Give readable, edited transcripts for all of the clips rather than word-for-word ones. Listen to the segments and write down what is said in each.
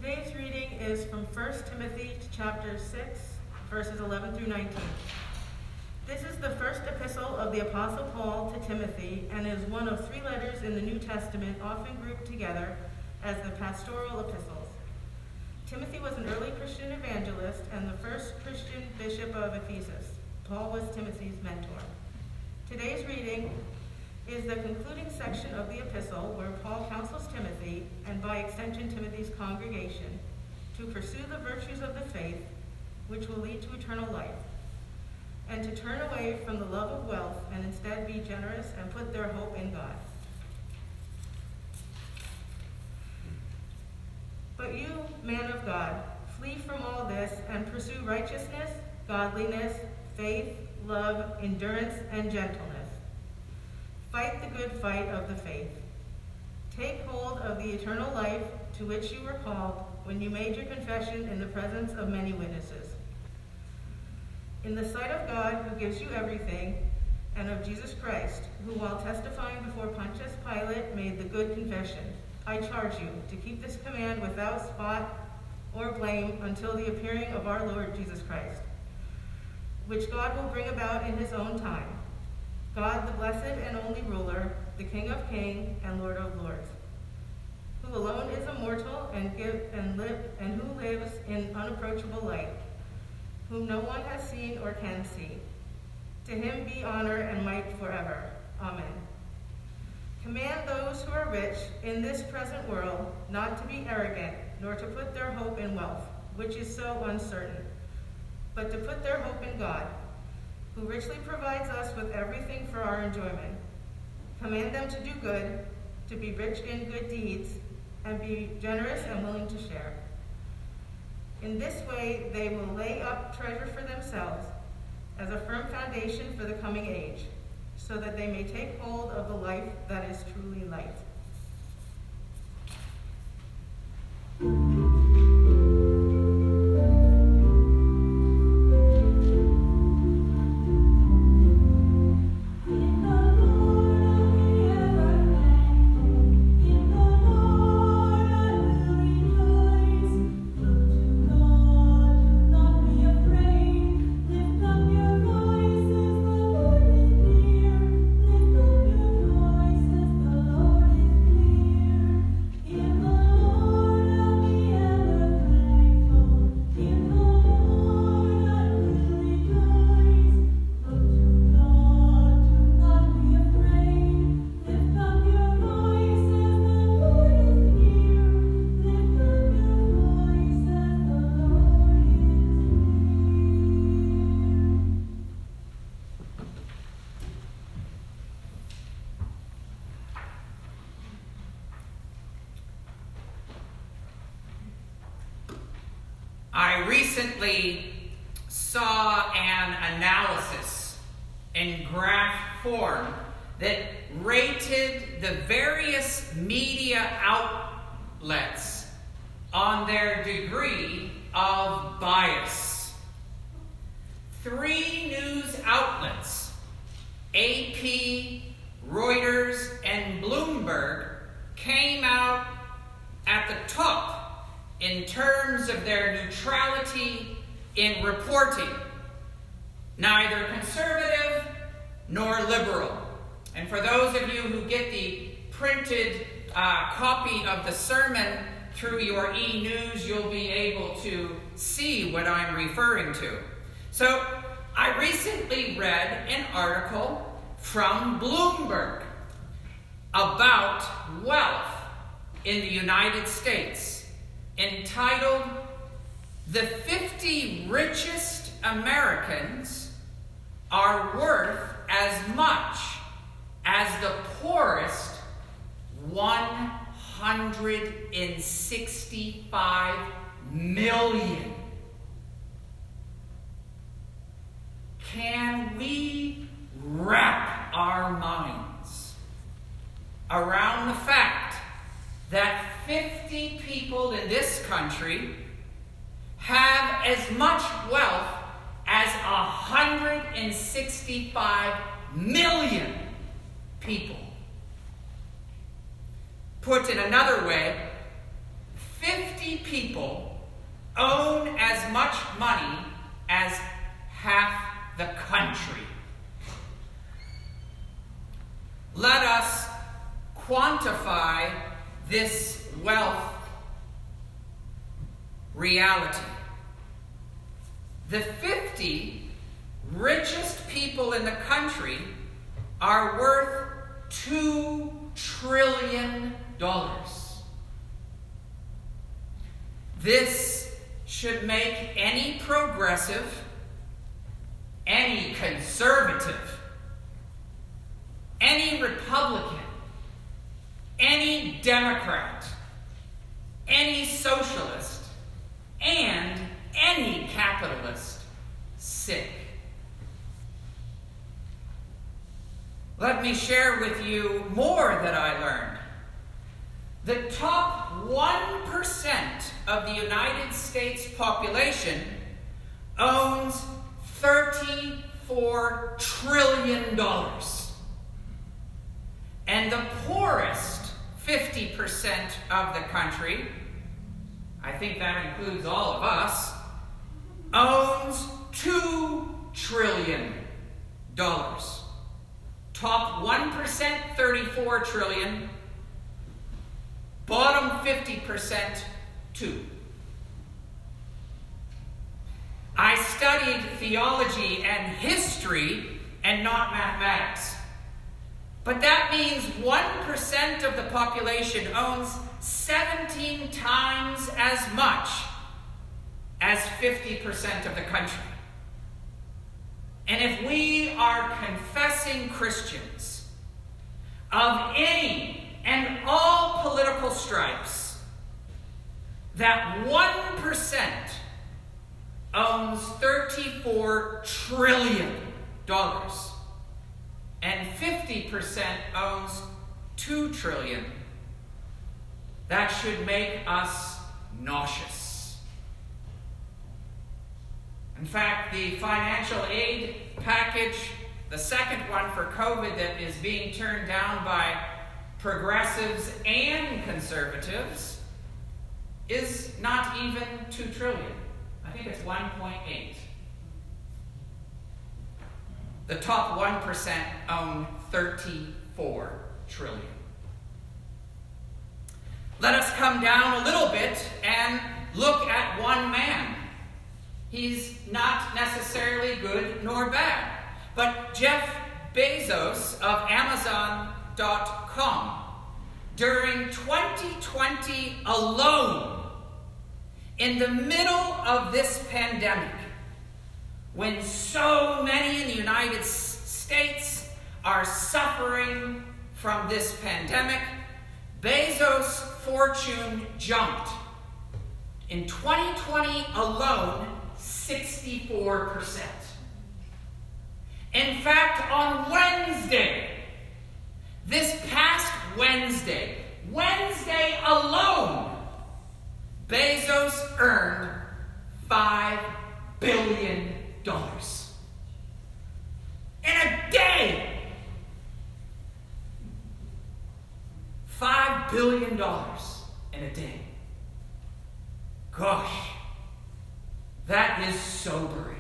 Today's reading is from 1 Timothy chapter 6, verses 11 through 19. This is the first epistle of the Apostle Paul to Timothy and is one of 3 letters in the New Testament often grouped together as the pastoral epistles. Timothy was an early Christian evangelist and the first Christian bishop of Ephesus. Paul was Timothy's mentor. Today's reading is the concluding section of the epistle where Paul counsels Timothy, and by extension Timothy's congregation, to pursue the virtues of the faith which will lead to eternal life, and to turn away from the love of wealth and instead be generous and put their hope in God. But you, man of God, flee from all this and pursue righteousness, godliness, faith, love, endurance, and gentleness. Fight the good fight of the faith. Take hold of the eternal life to which you were called when you made your confession in the presence of many witnesses. In the sight of God, who gives you everything, and of Jesus Christ, who while testifying before Pontius Pilate made the good confession, I charge you to keep this command without spot or blame until the appearing of our Lord Jesus Christ, which God will bring about in his own time. God, the blessed and only ruler, the King of kings and Lord of lords, who alone is immortal and who lives in unapproachable light, whom no one has seen or can see. To him be honor and might forever. Amen. Command those who are rich in this present world not to be arrogant, nor to put their hope in wealth, which is so uncertain, but to put their hope in God, who richly provides us with everything for our enjoyment. Command them to do good, to be rich in good deeds, and be generous and willing to share. In this way, they will lay up treasure for themselves as a firm foundation for the coming age, so that they may take hold of the life that is truly life. I recently saw an analysis in graph form that rated the various media outlets on their degree of bias. 3 news outlets, AP, Reuters, and Bloomberg, came out at the top in terms of their neutrality in reporting, neither conservative nor liberal. And for those of you who get the printed copy of the sermon through your e-news, you'll be able to see what I'm referring to. So I recently read an article from Bloomberg about wealth in the United States, entitled, "The 50 Richest Americans Are Worth as Much as the Poorest 165 million." Can we wrap our minds around the fact that 50 people in this country have as much wealth as 165 million people? Put in another way, 50 50 people own as much money as half the country. Let us quantify this wealth reality. The 50 richest people in the country are worth $2 trillion. This should make any progressive, any conservative, any Republican, any Democrat, any socialist, and any capitalist sick. Let me share with you more that I learned. The top 1% of the United States population owns $34 trillion. And the poorest 50% of the country, I think that includes all of us, owns $2 trillion. Top 1%, $34 trillion. Bottom 50%, 2. I studied theology and history and not mathematics. But that means 1% of the population owns 17 times as much as 50% of the country. And if we are confessing Christians of any and all political stripes, that 1% owns $34 trillion and 50% owns $2 trillion, that should make us nauseous. In fact, the financial aid package, the second one for COVID that is being turned down by progressives and conservatives, is not even $2 trillion. I think it's 1.8. The top 1% own $34 trillion. Let us come down a little bit and look at one man. He's not necessarily good nor bad, but Jeff Bezos of Amazon.com, during 2020 alone, in the middle of this pandemic, when so many in the United States are suffering from this pandemic, Bezos' fortune jumped. In 2020 alone, 64%. In fact, on Wednesday, this past Wednesday alone, Bezos earned $5 billion. In a day! $5 billion in a day. Gosh, that is sobering.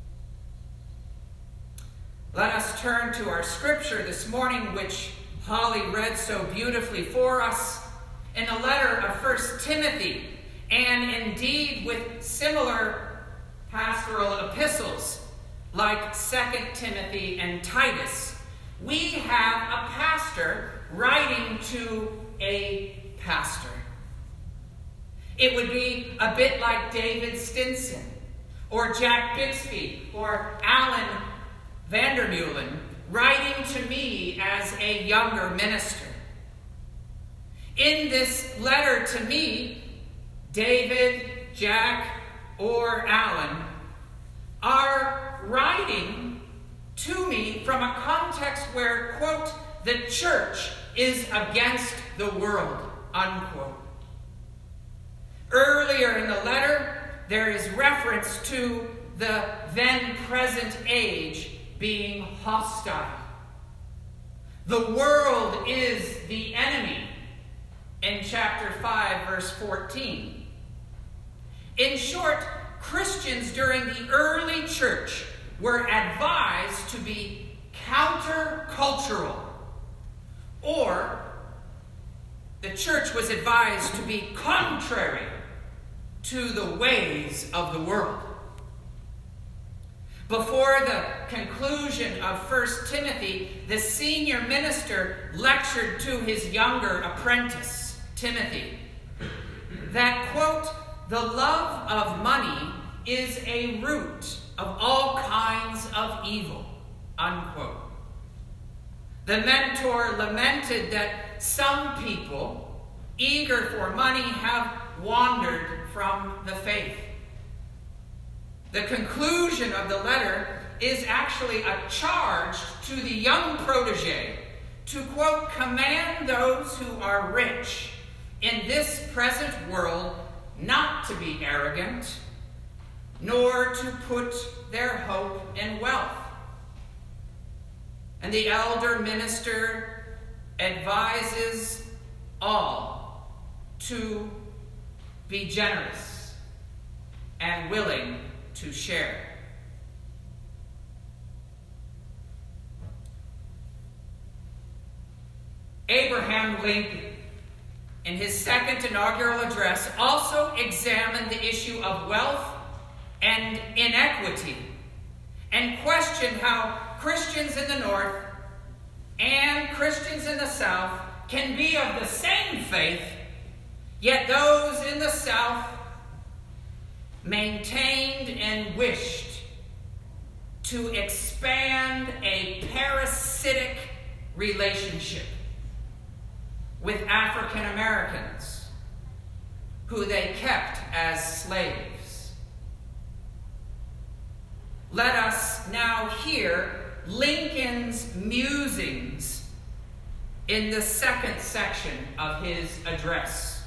Let us turn to our scripture this morning, which Holly read so beautifully for us, in the letter of 1 Timothy, and indeed with similar pastoral epistles like 2 Timothy and Titus. We have a pastor writing to a pastor. It would be a bit like David Stinson, or Jack Bixby, or Alan Vandermeulen writing to me as a younger minister. In this letter to me, David, Jack, or Alan are writing to me from a context where, quote, the church is against the world, unquote. Earlier in the letter, there is reference to the then present age being hostile. The world is the enemy in chapter 5, verse 14. In short, Christians during the early church were advised to be countercultural, or the church was advised to be contrary to the ways of the world. Before the conclusion of 1 Timothy, the senior minister lectured to his younger apprentice, Timothy, that, quote, "the love of money is a root of all kinds of evil," unquote. The mentor lamented that some people, eager for money, have wandered from the faith. The conclusion of the letter is actually a charge to the young protege to, quote, "command those who are rich in this present world not to be arrogant, nor to put their hope in wealth." And the elder minister advises all to be generous and willing to share. Abraham Lincoln, in his second inaugural address, also examined the issue of wealth and inequity and questioned how Christians in the North and Christians in the South can be of the same faith, yet those in the South maintained and wished to expand a parasitic relationship with African Americans who they kept as slaves. Let us now hear Lincoln's musings in the second section of his address.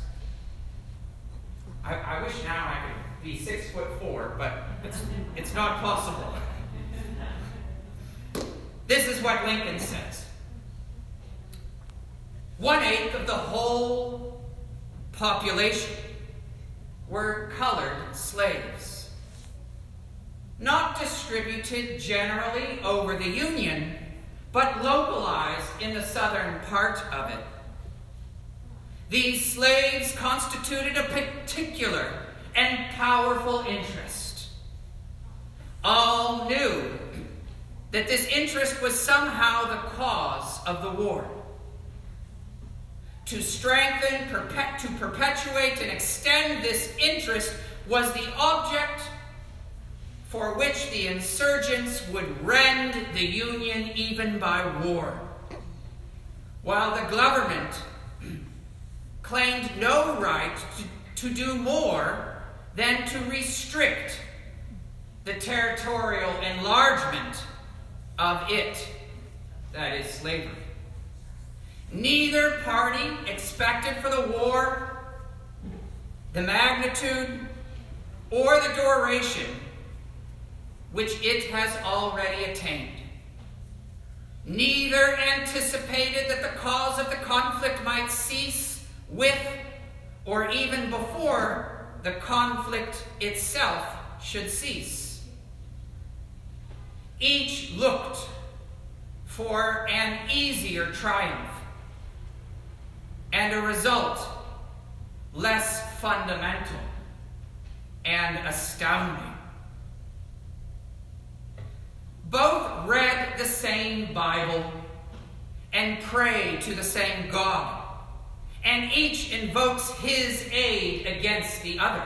I wish now I could be 6'4", but it's not possible. This is what Lincoln says. 1/8 of the whole population were colored slaves, not distributed generally over the Union, but localized in the southern part of it. These slaves constituted a particular and powerful interest. All knew that this interest was somehow the cause of the war. To strengthen, to perpetuate, and extend this interest was the object for which the insurgents would rend the Union even by war, while the government claimed no right to do more than to restrict the territorial enlargement of it, that is slavery. Neither party expected for the war the magnitude or the duration which it has already attained. Neither anticipated that the cause of the conflict might cease with or even before the conflict itself should cease. Each looked for an easier triumph and a result less fundamental and astounding. Both read the same Bible and pray to the same God, and each invokes his aid against the other.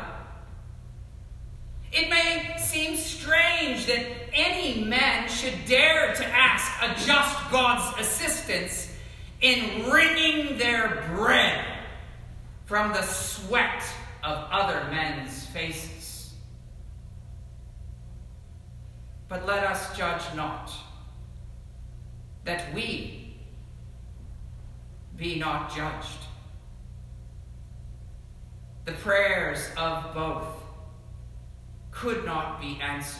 It may seem strange that any man should dare to ask a just God's assistance in wringing their bread from the sweat of other men's faces. But let us judge not, that we be not judged. The prayers of both could not be answered.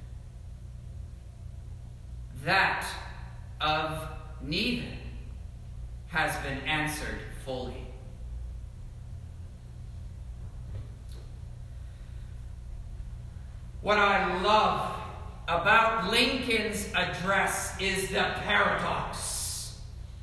That of neither has been answered fully. What I love about Lincoln's address is the paradox.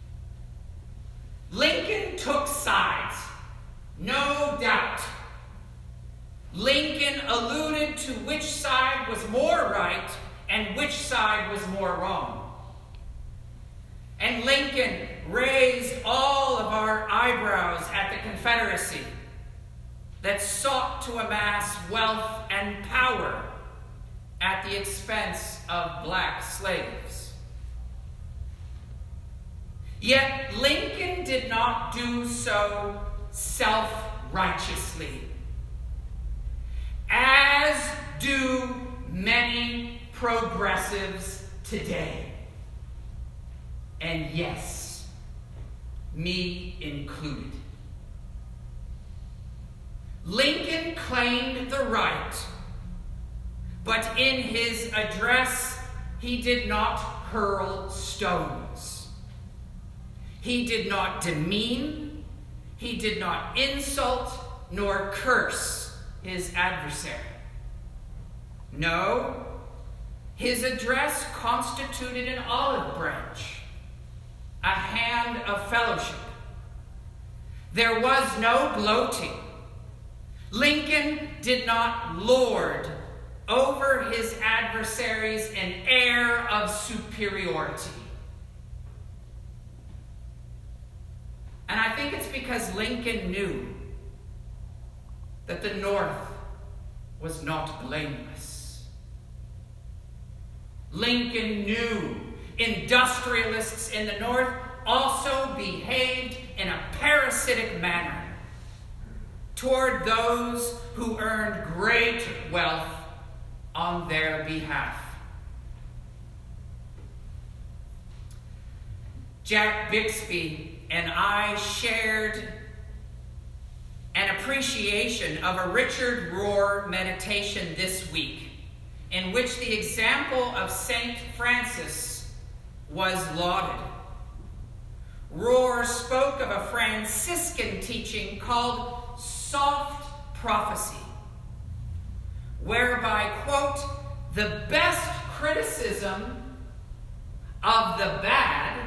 Lincoln took sides, no doubt. Lincoln alluded to which side was more right and which side was more wrong. And Lincoln raised all of our eyebrows at the Confederacy that sought to amass wealth and power at the expense of black slaves. Yet Lincoln did not do so self-righteously, as do many progressives today. And yes, me included. Lincoln claimed the right, but in his address, he did not hurl stones. He did not demean, he did not insult, nor curse his adversary. No, his address constituted an olive branch, a hand of fellowship. There was no gloating. Lincoln did not lord over his adversaries an air of superiority. And I think it's because Lincoln knew that the North was not blameless. Lincoln knew industrialists in the North also behaved in a parasitic manner toward those who earned great wealth on their behalf. Jack Bixby and I shared an appreciation of a Richard Rohr meditation this week, in which the example of St. Francis was lauded. Rohr spoke of a Franciscan teaching called soft prophecy, whereby, quote, the best criticism of the bad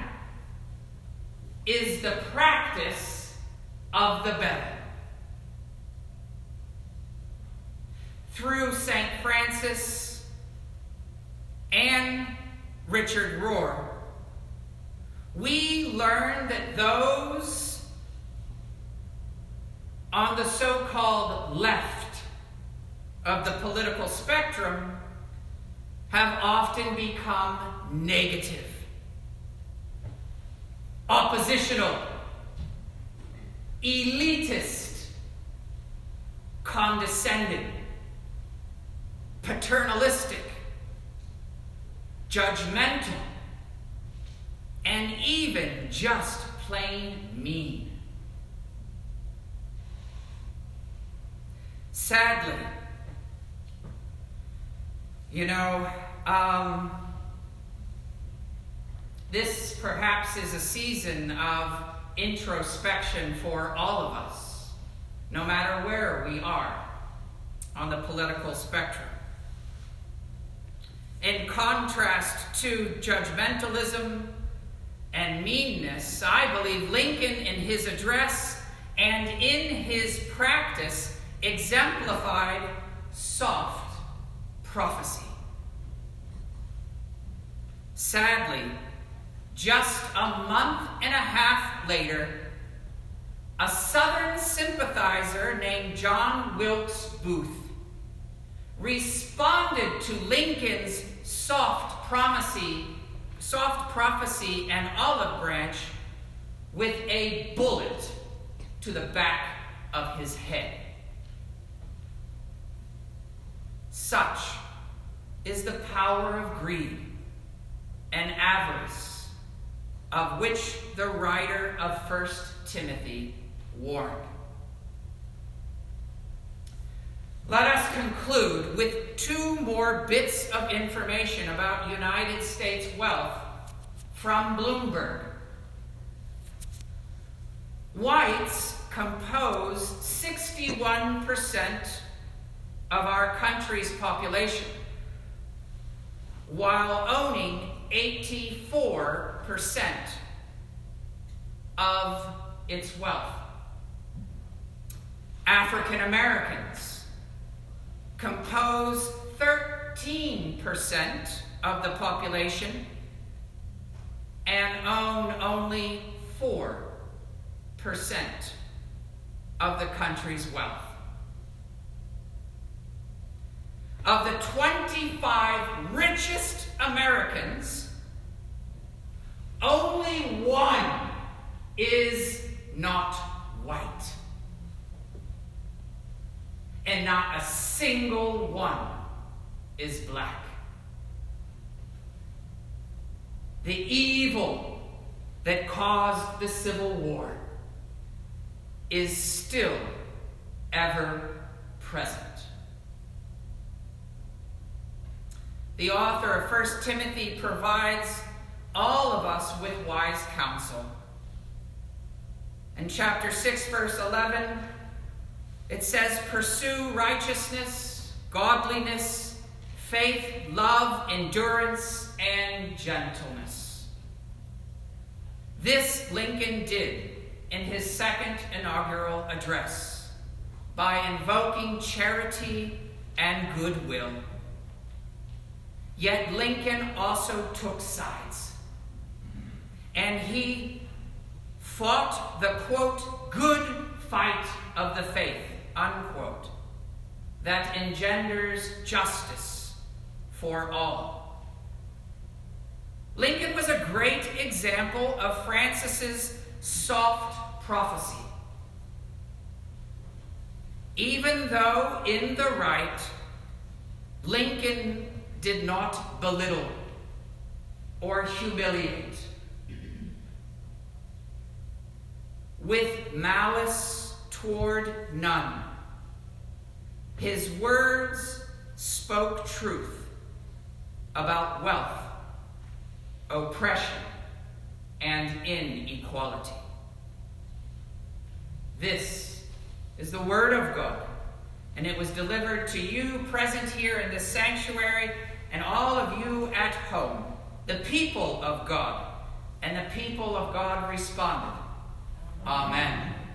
is the practice of the better. Through St. Francis and Richard Rohr, we learn that those on the so-called left of the political spectrum have often become negative, oppositional, elitist, condescending, paternalistic, judgmental, and even just plain mean. Sadly, this perhaps is a season of introspection for all of us, no matter where we are on the political spectrum. In contrast to judgmentalism and meanness, I believe Lincoln in his address and in his practice exemplified soft prophecy. Sadly, just a month and a half later, a Southern sympathizer named John Wilkes Booth responded to Lincoln's soft prophecy and olive branch with a bullet to the back of his head. Such is the power of greed and avarice of which the writer of 1 Timothy warned. Let us conclude with two more bits of information about United States wealth from Bloomberg. Whites compose 61% of our country's population, while owning 84% of its wealth. African Americans compose 13% of the population and own only 4% of the country's wealth. Of the 25 richest Americans, only one is not white. And not a single one is black. The evil that caused the Civil War is still ever present. The author of 1 Timothy provides all of us with wise counsel. In chapter 6, verse 11, it says, "Pursue righteousness, godliness, faith, love, endurance, and gentleness." This Lincoln did in his second inaugural address by invoking charity and goodwill. Yet Lincoln also took sides, and he fought the, quote, "good fight of the faith," unquote, that engenders justice for all. Lincoln was a great example of Francis's soft prophecy. Even though in the right, Lincoln did not belittle or humiliate. With malice toward none, his words spoke truth about wealth, oppression, and inequality. This is the word of God, and it was delivered to you present here in this sanctuary and all of you at home, the people of God. And the people of God responded, Amen.